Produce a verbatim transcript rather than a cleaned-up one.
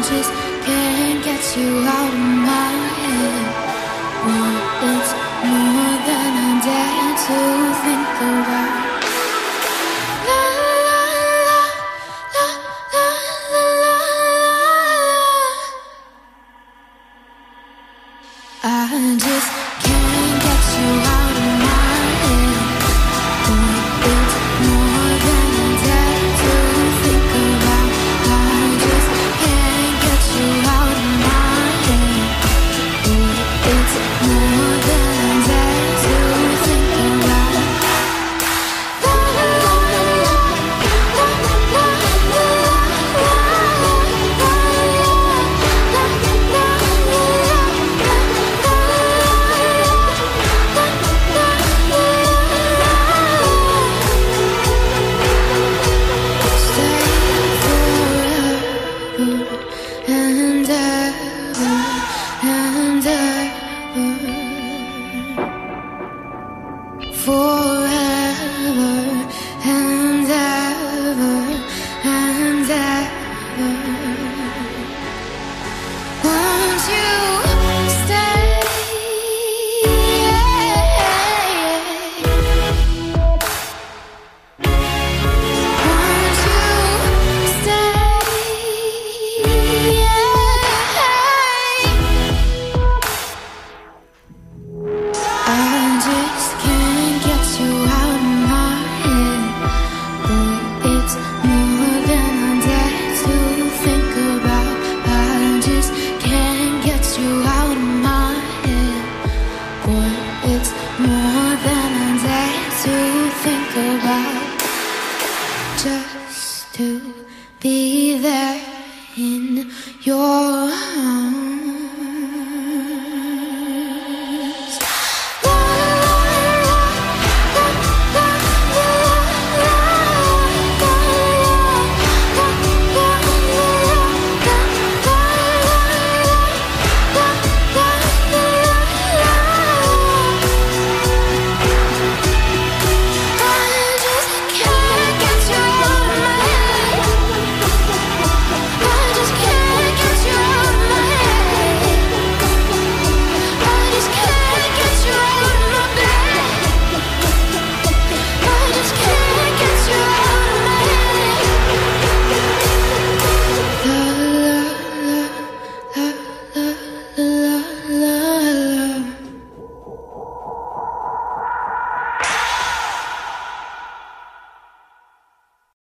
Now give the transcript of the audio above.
just can't get you out of my head. Boy, it's more than I dare to think about. La la la la la la la la. I just can't get you out of my head. Boy, it's more than I dare to think about. I just can't get you out of my head. Boy, it's more than I dare to think about. La la la la la la la and ever and ever, forever and ever and ever. Won't you stay? Won't you stay? I just can't get you out of my head. Boy, it's more than I dare to think about. I just can't get you out of my head. Boy, it's more than I dare to think about. Just to be there in your arms.